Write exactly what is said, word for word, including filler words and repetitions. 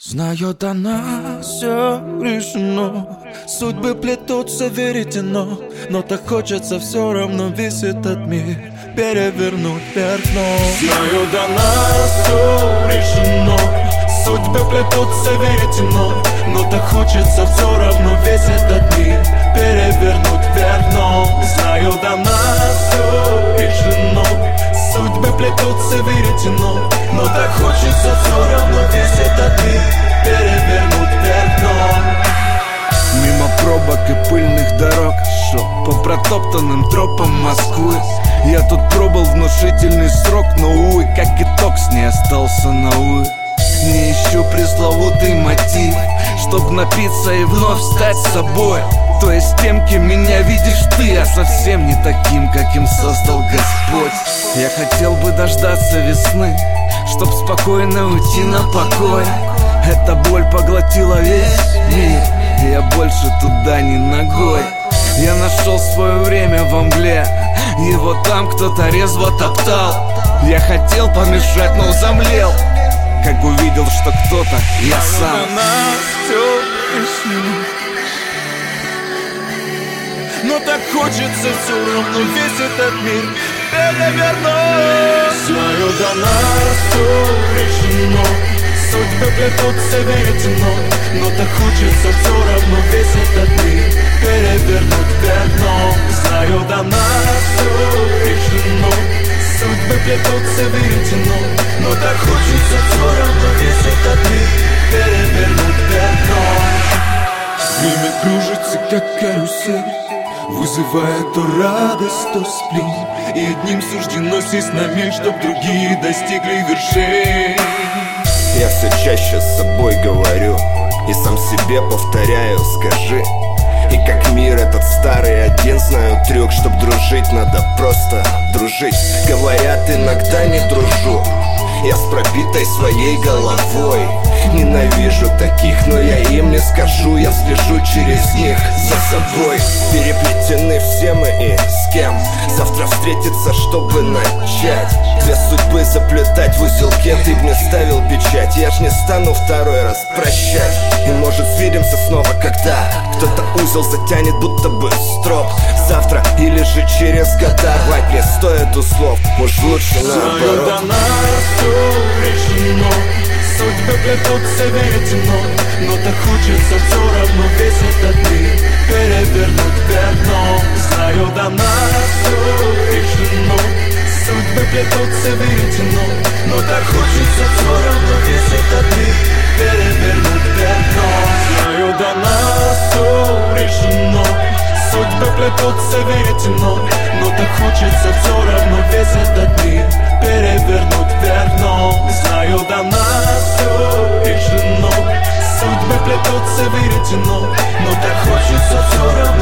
Знаю, до нас все решено, судьбы плетутся веретено, но так хочется все равно весь этот мир перевернуть вверх дном. Знаю, до нас все решено, судьбы плетутся веретено, но так хочется все равно весь этот мир перевернуть вверх дном. Знаю, до нас все решено, судьбы плетутся веретено, но так хочется все равно весь этот мир перевернуть вверх дном. Мимо пробок и пыльных дорог шел по протоптанным тропам Москвы. Я тут пробыл внушительный срок, но, увы, как итог, с ней остался на увы. Не ищу пресловутый мотив, чтоб напиться и вновь стать собой, то есть тем, кем меня видишь ты, а совсем не таким, каким создал Господь. Я хотел бы дождаться весны, чтоб спокойно уйти на покой. Эта боль поглотила весь мир, и я больше туда не ногой. Я нашел свое время во мгле, его там кто-то резво топтал. Я хотел помешать, но замлел, как увидел, что кто-то, я сам. На нас все решено, но так хочется все равно весь этот мир перевернуть. Знаю, до нас все решено, судьбы плетутся веретено, но так хочется все равно весь этот мир перевернуть вверх дном. Знаю, до нас все решено, судьбы плетутся веретено, но так хочется все равно весь этот мир перевернуть вверх дном. Время кружится, как карусель, вызывая то радость, то сплин, и одним суждено сесть на мель, чтоб другие достигли вершин. Я все чаще с собой говорю и сам себе повторяю: скажи. И как мир этот старый один, знаю трюк, чтоб дружить надо просто дружить. Говорят, иногда не дружу я с пробитой своей головой. Ненавижу таких, но я им не скажу, я слежу через них за собой. Переплетены все мы и с кем завтра встретиться, чтобы начать две судьбы заплетать в узелке. Ты б не ставил печать, я ж не стану второй раз прощать. И может свидимся снова, когда кто-то узел затянет, будто бы строп. Завтра или же через года рвать не стоит услов, может лучше наоборот. Знаю, до нас все решено, судьбы плетутся веретено, но так хочется все равно весь этот мир перевернуть вверх дном. Знаю, до нас все решено, судьбы плетутся веретено, но так хочется все равно весь этот мир перевернуть вверх дном. Знаю, до нас все решено, судьбы плетутся веретено, но так хочется все равно весь этот мир перевернуть вверх дном. Знаю, до нас все решено, судьбы плетутся веретено, но так хочется все равно